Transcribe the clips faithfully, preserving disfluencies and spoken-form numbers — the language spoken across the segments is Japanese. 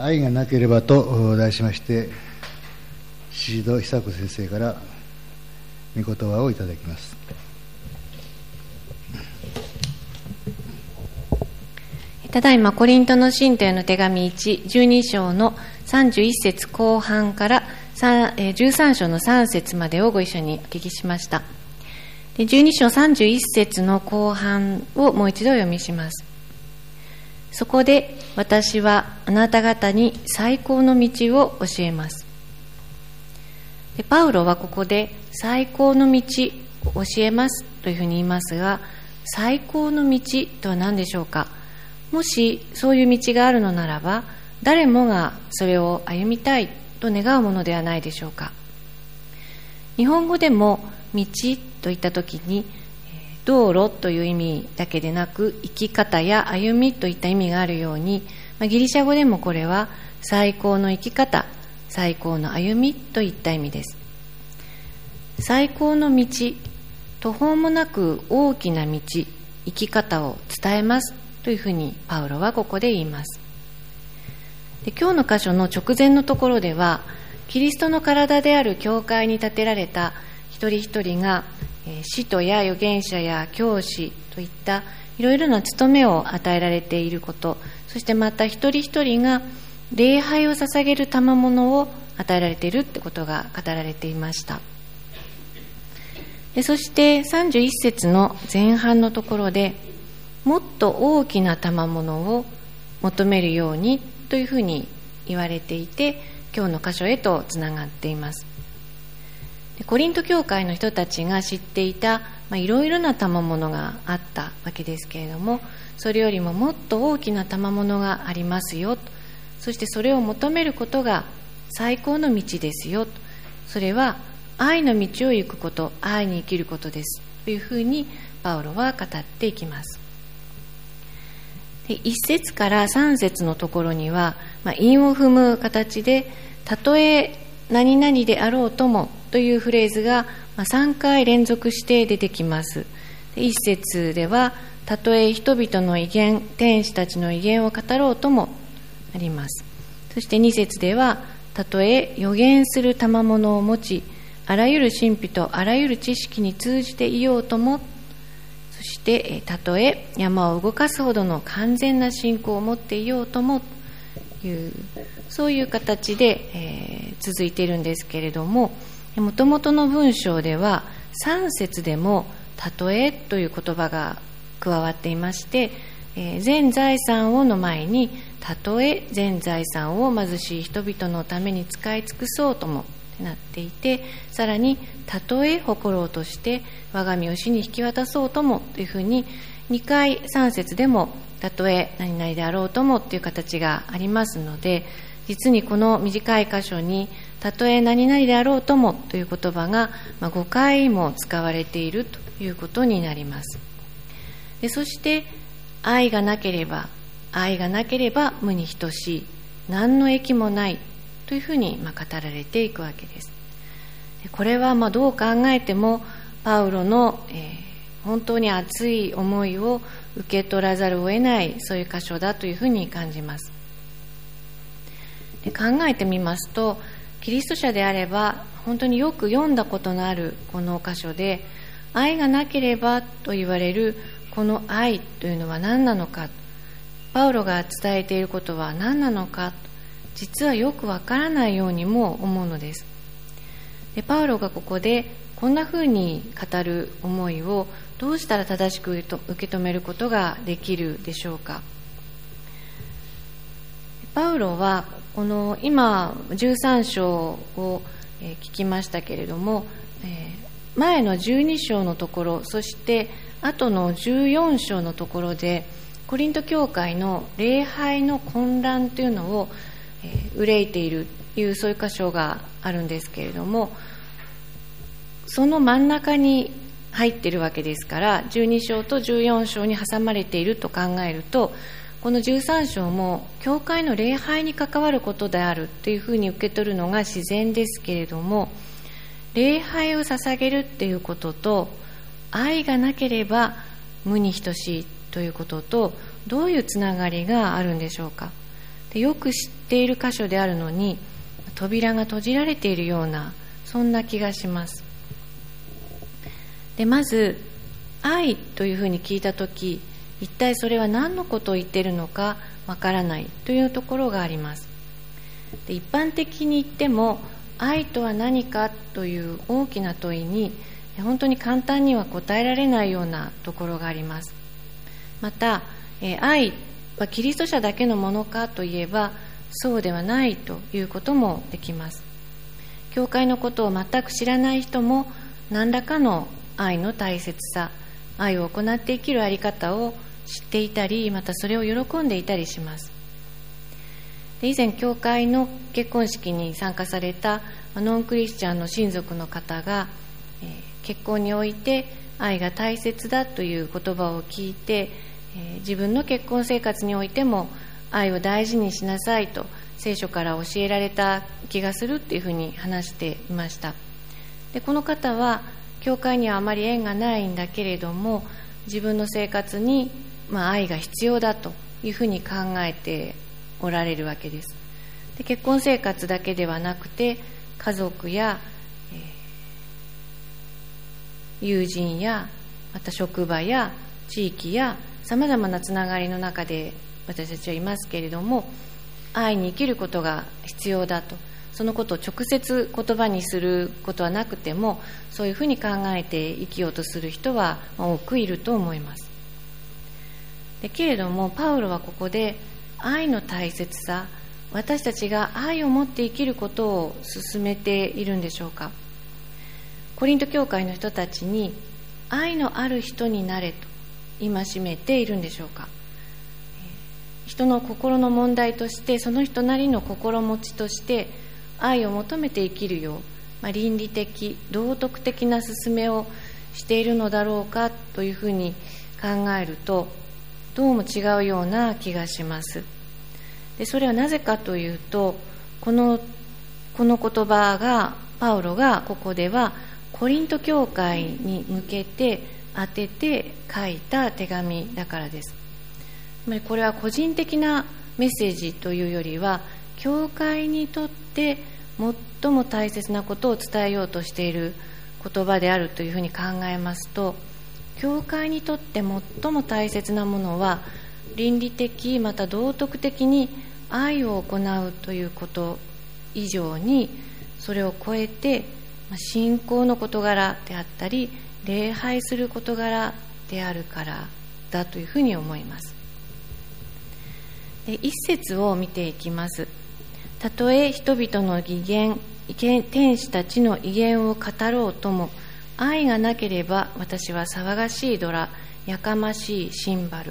愛がなければと題しまして、宍戸久子先生から御言葉をいただきます。 ただいまコリントの信徒への手紙いち、じゅうに章のさんじゅういっ節後半からじゅうさん章のさん節までをご一緒にお聞きしました。じゅうに章さんじゅういっ節の後半をもう一度読みします。そこで私はあなた方に最高の道を教えます。でパウロはここで最高の道を教えますというふうに言いますが、最高の道とは何でしょうか。もしそういう道があるのならば、誰もがそれを歩みたいと願うものではないでしょうか。日本語でも道といったときに、道路という意味だけでなく、生き方や歩みといった意味があるように、ギリシャ語でもこれは最高の生き方、最高の歩みといった意味です。最高の道、途方もなく大きな道、生き方を伝えますというふうにパウロはここで言います。で今日の箇所の直前のところでは、キリストの体である教会に立てられた一人一人が、えー、使徒や預言者や教師といったいろいろな務めを与えられていること、そしてまた一人一人が礼拝を捧げる賜物を与えられているということが語られていました。でそしてさんじゅういっ節の前半のところで、もっと大きな賜物を求めるようにというふうに言われていて、今日の箇所へとつながっています。でコリント教会の人たちが知っていた、まあ、いろいろな賜物があったわけですけれども、それよりももっと大きな賜物がありますよ、そしてそれを求めることが最高の道ですよ、それは愛の道を行くこと、愛に生きることですというふうにパウロは語っていきます。でいっ節からさん節のところには、まあ、韻を踏む形で、たとえ何々であろうともというフレーズが、まあ、さんかい連続して出てきます。でいっ節では、たとえ人々の威厳、天使たちの威厳を語ろうともあります。そしてに節では、たとえ預言する賜物を持ち、あらゆる神秘とあらゆる知識に通じていようとも、そしてたとえ山を動かすほどの完全な信仰を持っていようともという、そういう形で、えー、続いているんですけれども、もともとの文章ではさん節でもたとえという言葉が加わっていまして、えー、全財産をの前に、たとえ全財産を貧しい人々のために使い尽くそうともなっていて、さらにたとえ誇ろうとして我が身を死に引き渡そうともというふうに、にかいさん節でもたとえ何々であろうともという形がありますので、実にこの短い箇所にたとえ何々であろうともという言葉がごかいも使われているということになります。でそして愛がなければ愛がなければ無に等しい、何の益もないというふうにまあ語られていくわけです。これはまあどう考えてもパウロの、えー、本当に熱い思いを受け取らざるを得ない、そういう箇所だというふうに感じます。で考えてみますと、キリスト者であれば本当によく読んだことのあるこの箇所で、愛がなければと言われるこの愛というのは何なのか、パウロが伝えていることは何なのか、実はよくわからないようにも思うのです。でパウロがここでこんなふうに語る思いをどうしたら正しく受け止めることができるでしょうか。パウロはこの今じゅうさん章を聞きましたけれども、前のじゅうに章のところ、そして後のじゅうよん章のところでコリント教会の礼拝の混乱というのを憂いているという、そういう箇所があるんですけれども、その真ん中に入っているわけですから、じゅうに章とじゅうよん章に挟まれていると考えると、このじゅうさん章も教会の礼拝に関わることであるというふうに受け取るのが自然ですけれども、礼拝を捧げるっていうことと、愛がなければ無に等しいということと、どういうつながりがあるんでしょうか。 でよく知っている箇所であるのに扉が閉じられているような、そんな気がします。でまず愛というふうに聞いたとき、一体それは何のことを言っているのかわからないというところがあります。で一般的に言っても愛とは何かという大きな問いに本当に簡単には答えられないようなところがあります。また、え愛はキリスト者だけのものかといえばそうではないということもできます。教会のことを全く知らない人も何らかの愛の大切さ、愛を行って生きるあり方を知っていたり、またそれを喜んでいたりします。で以前教会の結婚式に参加されたノンクリスチャンの親族の方が、えー、結婚において愛が大切だという言葉を聞いて、えー、自分の結婚生活においても愛を大事にしなさいと聖書から教えられた気がするというふうに話していました。でこの方は教会にはあまり縁がないんだけれども、自分の生活に、まあ、愛が必要だというふうに考えておられるわけです。で結婚生活だけではなくて、家族や、えー、友人や、また職場や地域やさまざまなつながりの中で私たちはいますけれども、愛に生きることが必要だと、そのことを直接言葉にすることはなくても、そういうふうに考えて生きようとする人は多くいると思います。でけれどもパウロはここで愛の大切さ、私たちが愛を持って生きることを進めているんでしょうか。コリント教会の人たちに愛のある人になれと戒めているんでしょうか。人の心の問題として、その人なりの心持ちとして愛を求めて生きるよう、まあ、倫理的道徳的な勧めをしているのだろうかというふうに考えると、どうも違うような気がします。でそれはなぜかというと、このこの言葉がパウロがここではコリント教会に向けて当てて書いた手紙だからです。つまりこれは個人的なメッセージというよりは、教会にとって最も大切なことを伝えようとしている言葉であるというふうに考えますと、教会にとって最も大切なものは倫理的また道徳的に愛を行うということ以上に、それを超えて信仰の事柄であったり礼拝する事柄であるからだというふうに思います。で一節を見ていきます。たとえ人々の義言、天使たちの威厳を語ろうとも、愛がなければ私は騒がしいドラ、やかましいシンバル。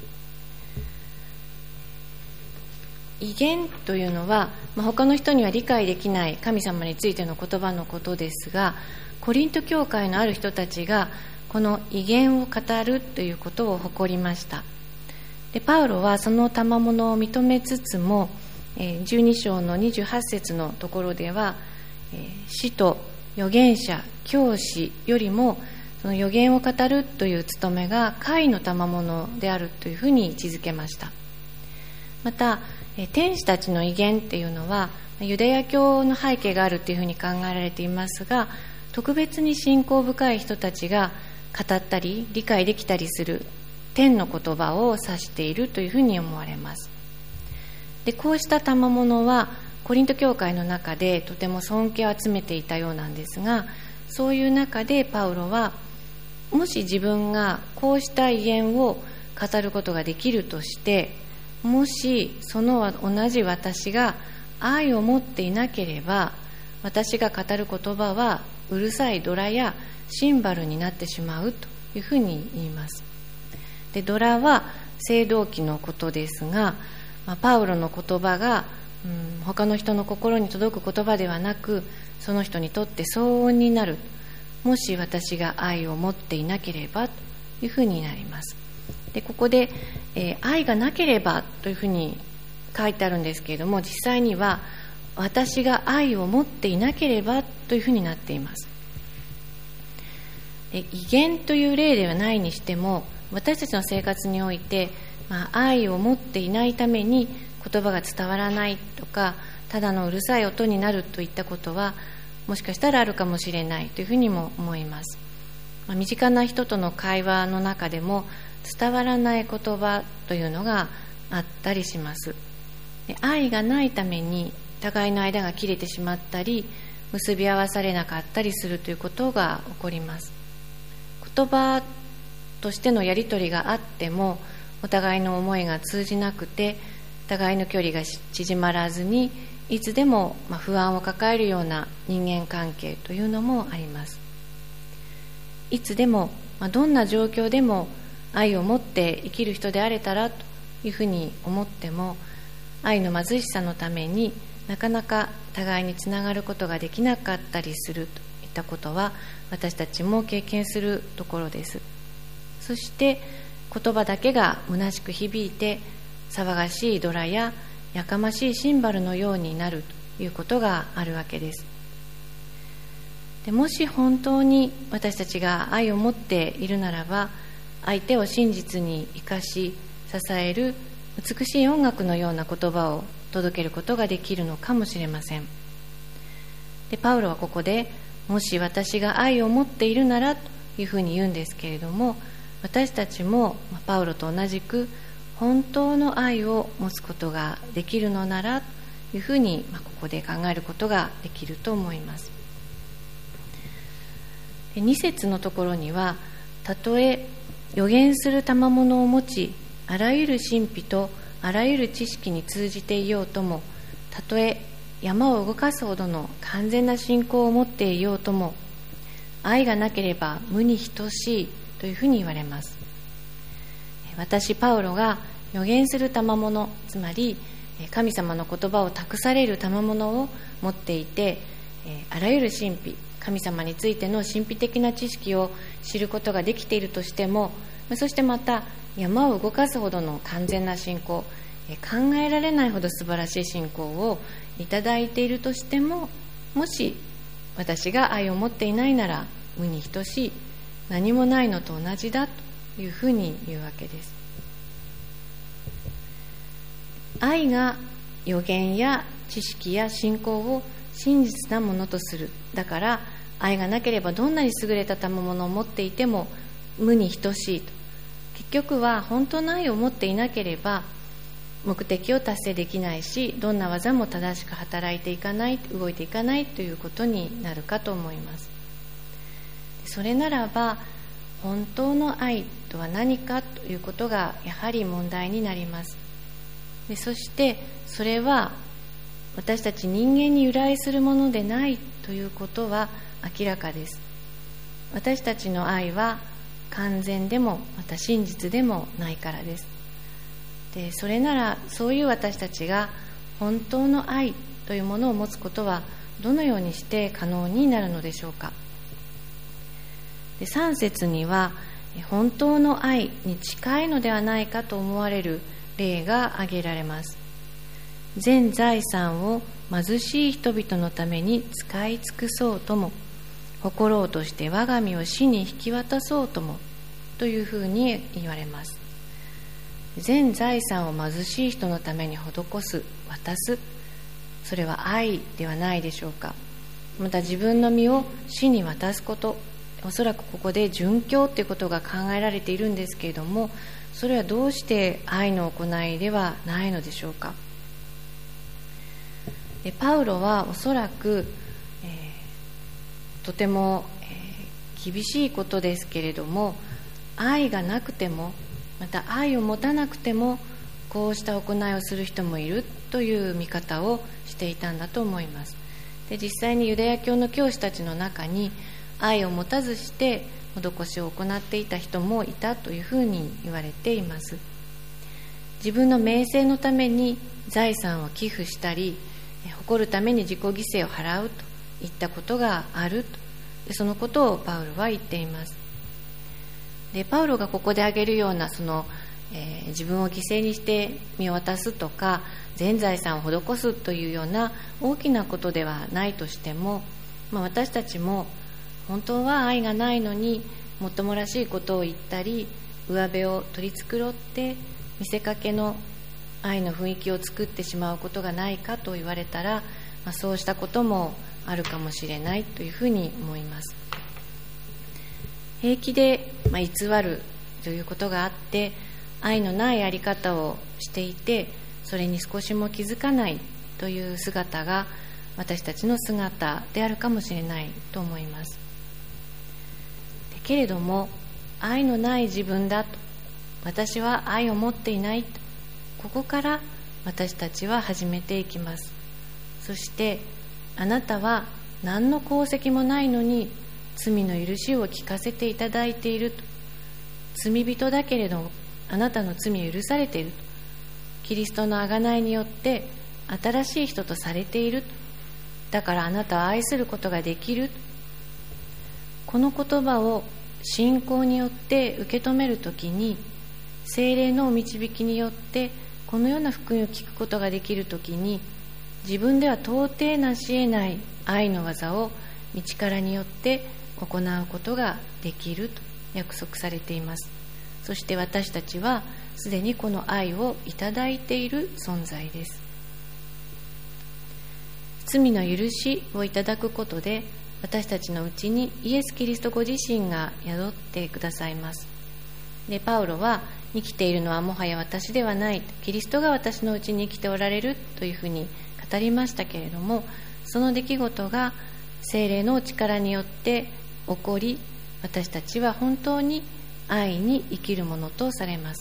威厳というのは、まあ、他の人には理解できない神様についての言葉のことですが、コリント教会のある人たちがこの威厳を語るということを誇りました。でパウロはその賜物を認めつつも、じゅうに章のにじゅうはち節のところでは、使徒、預言者、教師よりもその預言を語るという務めが神の賜物であるというふうに位置づけました。また天使たちの威厳っていうのはユダヤ教の背景があるというふうに考えられていますが、特別に信仰深い人たちが語ったり理解できたりする天の言葉を指しているというふうに思われます。でこうした賜物はコリント教会の中でとても尊敬を集めていたようなんですが、そういう中でパウロは、もし自分がこうした威厳を語ることができるとして、もしその同じ私が愛を持っていなければ、私が語る言葉はうるさいドラやシンバルになってしまうというふうに言います。でドラは青銅器のことですが、まあ、パウロの言葉が、うん、他の人の心に届く言葉ではなく、その人にとって騒音になる。もし私が愛を持っていなければというふうになります。でここで、えー、愛がなければというふうに書いてあるんですけれども、実際には私が愛を持っていなければというふうになっています。で威厳という例ではないにしても、私たちの生活において、まあ、愛を持っていないために言葉が伝わらないとか、ただのうるさい音になるといったことはもしかしたらあるかもしれないというふうにも思います。まあ、身近な人との会話の中でも伝わらない言葉というのがあったりします。で、愛がないために互いの間が切れてしまったり、結び合わされなかったりするということが起こります。言葉としてのやり取りがあっても、お互いの思いが通じなくて、互いの距離が縮まらずに、いつでも不安を抱えるような人間関係というのもあります。いつでもどんな状況でも愛を持って生きる人であれたらというふうに思っても、愛の貧しさのためになかなか互いにつながることができなかったりするといったことは、私たちも経験するところです。そして言葉だけが虚しく響いて、騒がしいドラややかましいシンバルのようになるということがあるわけです。で、もし本当に私たちが愛を持っているならば、相手を真実に生かし支える美しい音楽のような言葉を届けることができるのかもしれません。で、パウロはここで、もし私が愛を持っているならというふうに言うんですけれども、私たちもパウロと同じく本当の愛を持つことができるのならというふうに、ここで考えることができると思います。に節のところには、たとえ予言する賜物を持ち、あらゆる神秘とあらゆる知識に通じていようとも、たとえ山を動かすほどの完全な信仰を持っていようとも、愛がなければ無に等しいというふうに言われます。私パウロが予言する賜物、つまり神様の言葉を託される賜物を持っていて、あらゆる神秘、神様についての神秘的な知識を知ることができているとしても、そしてまた山を動かすほどの完全な信仰、考えられないほど素晴らしい信仰をいただいているとしても、もし私が愛を持っていないなら無に等しい、何もないのと同じだというふうに言うわけです。愛が予言や知識や信仰を真実なものとする。だから愛がなければどんなに優れた賜物を持っていても無に等しいと。結局は本当の愛を持っていなければ目的を達成できないし、どんな技も正しく働いていかない、動いていかないということになるかと思います。それならば本当の愛とは何かということがやはり問題になります。で、そしてそれは私たち人間に由来するものでないということは明らかです。私たちの愛は完全でもまた真実でもないからです。で、それならそういう私たちが本当の愛というものを持つことはどのようにして可能になるのでしょうか。で、さん節には本当の愛に近いのではないかと思われる例が挙げられます。全財産を貧しい人々のために使い尽くそうとも、誇ろうとして我が身を死に引き渡そうともというふうに言われます。全財産を貧しい人のために施す、渡す、それは愛ではないでしょうか。また自分の身を死に渡すこと、おそらくここで殉教ということが考えられているんですけれども、それはどうして愛の行いではないのでしょうか。で、パウロはおそらく、えー、とても、えー、厳しいことですけれども、愛がなくてもまた愛を持たなくてもこうした行いをする人もいるという見方をしていたんだと思います。で、実際にユダヤ教の教師たちの中に愛を持たずして施しを行っていた人もいたというふうに言われています。自分の名声のために財産を寄付したり、誇るために自己犠牲を払うといったことがあると、でそのことをパウロは言っています。で、パウロがここで挙げるようなその、えー、自分を犠牲にして身を渡すとか全財産を施すというような大きなことではないとしても、まあ、私たちも本当は愛がないのにもっともらしいことを言ったり、上辺を取り繕って見せかけの愛の雰囲気を作ってしまうことがないかと言われたら、まあ、そうしたこともあるかもしれないというふうに思います。平気で、まあ、偽るということがあって、愛のないあり方をしていて、それに少しも気づかないという姿が私たちの姿であるかもしれないと思います。けれども、愛のない自分だと、私は愛を持っていないと、ここから私たちは始めていきます。そしてあなたは何の功績もないのに罪の許しを聞かせていただいていると、罪人だけれどあなたの罪を許されていると、キリストの贖いによって新しい人とされていると、だからあなたは愛することができると、この言葉を信仰によって受け止めるときに、聖霊の導きによってこのような福音を聞くことができるときに、自分では到底なし得ない愛の技を道からによって行うことができると約束されています。そして私たちはすでにこの愛をいただいている存在です。罪の許しをいただくことで、私たちのうちにイエス・キリストご自身が宿ってくださいます。で、パウロは、生きているのはもはや私ではない、キリストが私のうちに生きておられるというふうに語りましたけれども、その出来事が聖霊の力によって起こり、私たちは本当に愛に生きるものとされます。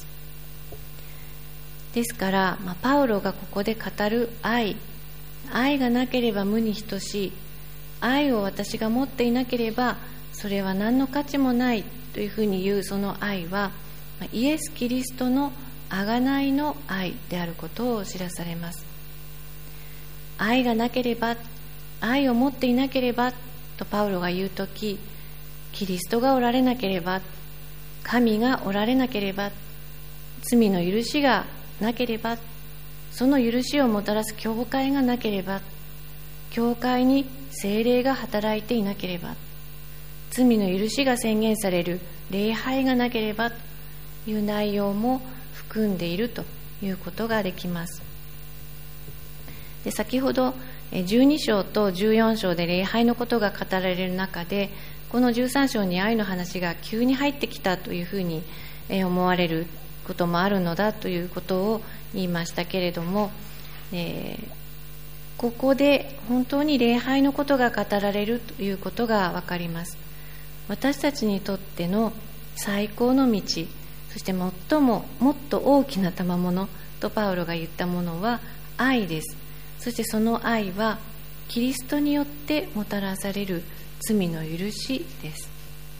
ですから、まあ、パウロがここで語る愛、愛がなければ無に等しい、愛を私が持っていなければそれは何の価値もないというふうに言うその愛は、イエス・キリストの贖いの愛であることを知らされます。愛がなければ、愛を持っていなければとパウロが言うとき、キリストがおられなければ、神がおられなければ、罪の許しがなければ、その許しをもたらす教会がなければ、教会に聖霊が働いていなければ、罪の許しが宣言される礼拝がなければという内容も含んでいるということができます。で、先ほどじゅうに章とじゅうよん章で礼拝のことが語られる中で、このじゅうさん章に愛の話が急に入ってきたというふうに思われることもあるのだということを言いましたけれども、えーここで本当に礼拝のことが語られるということが分かります。私たちにとっての最高の道、そして最ももっと大きな賜物とパウロが言ったものは愛です。そしてその愛はキリストによってもたらされる罪の許しです。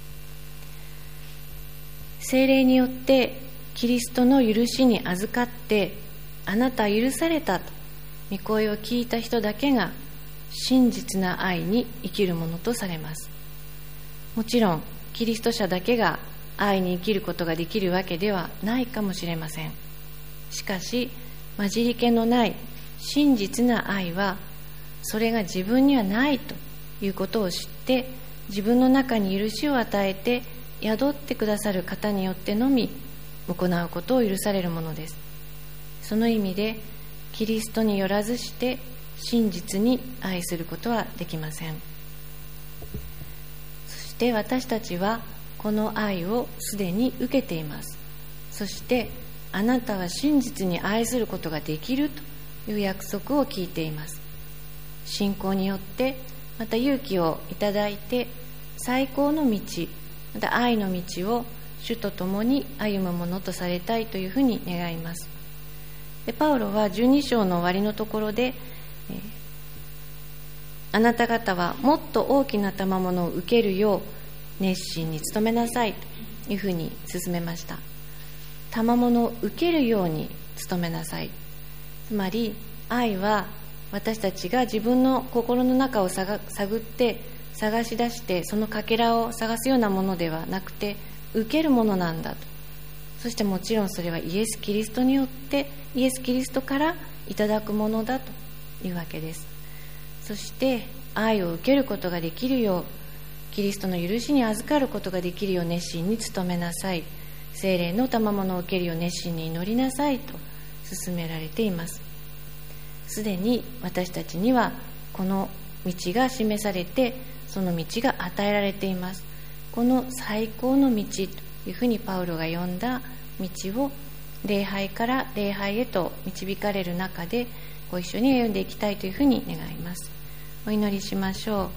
聖霊によってキリストの許しに預かって、あなたは許されたと御声を聞いた人だけが真実な愛に生きるものとされます。もちろんキリスト者だけが愛に生きることができるわけではないかもしれません。しかし混じり気のない真実な愛は、それが自分にはないということを知って、自分の中に許しを与えて宿ってくださる方によってのみ行うことを許されるものです。その意味でキリストによらずして真実に愛することはできません。そして私たちはこの愛をすでに受けています。そしてあなたは真実に愛することができるという約束を聞いています。信仰によってまた勇気をいただいて、最高の道、また愛の道を主と共に歩むものとされたいというふうに願います。で、パウロはじゅうに章の終わりのところで、えー、あなた方はもっと大きな賜物を受けるよう熱心に努めなさいというふうに進めました。賜物を受けるように努めなさい。つまり愛は私たちが自分の心の中を探って探し出してそのかけらを探すようなものではなくて、受けるものなんだと。そしてもちろんそれはイエス・キリストによってイエス・キリストからいただくものだというわけです。そして愛を受けることができるよう、キリストの許しに預かることができるよう熱心に努めなさい。聖霊の賜物を受けるよう熱心に祈りなさいと進められています。すでに私たちにはこの道が示されて、その道が与えられています。この最高の道というふうにパウロが呼んだ道を、礼拝から礼拝へと導かれる中でご一緒に歩んでいきたいというふうに願います。お祈りしましょう。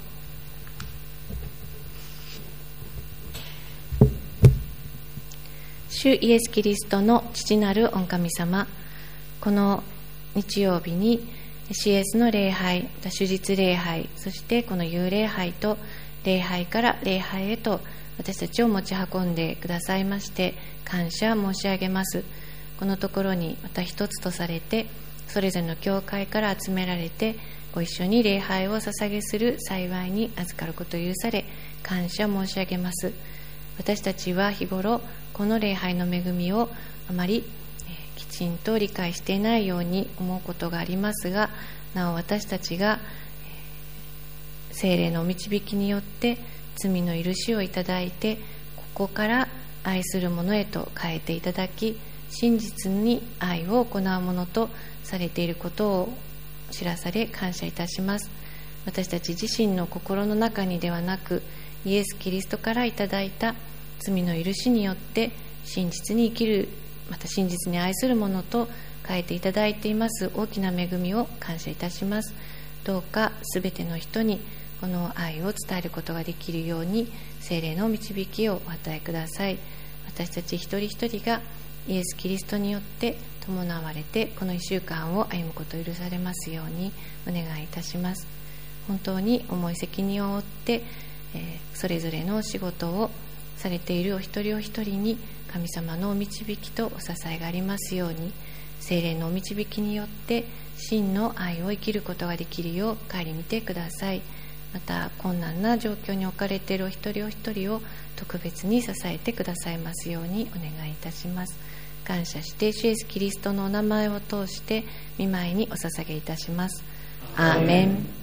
主イエス・キリストの父なる御神様、この日曜日に シーエス の礼拝、主日礼拝、そしてこの幽礼拝と礼拝から礼拝へと私たちを持ち運んでくださいまして感謝申し上げます。このところにまた一つとされて、それぞれの教会から集められてご一緒に礼拝を捧げする幸いに預かることを許され感謝申し上げます。私たちは日頃この礼拝の恵みをあまりきちんと理解していないように思うことがありますが、なお私たちが聖霊の導きによって罪の許しをいただいて、ここから愛する者へと変えていただき、真実に愛を行うものとされていることを知らされ感謝いたします。私たち自身の心の中にではなく、イエス・キリストからいただいた罪の許しによって真実に生きる、また真実に愛するものと変えていただいています大きな恵みを感謝いたします。どうかすべての人にこの愛を伝えることができるように聖霊の導きをお与えください。私たち一人一人がイエス・キリストによって伴われてこのいっしゅうかんを歩むことを許されますようにお願いいたします。本当に重い責任を負って、えー、それぞれのお仕事をされているお一人お一人に神様のお導きとお支えがありますように、聖霊のお導きによって真の愛を生きることができるよう顧みてください。また困難な状況に置かれているお一人お一人を特別に支えてくださいますようにお願いいたします。感謝して主イエスキリストのお名前を通して御前にお捧げいたします。アーメン。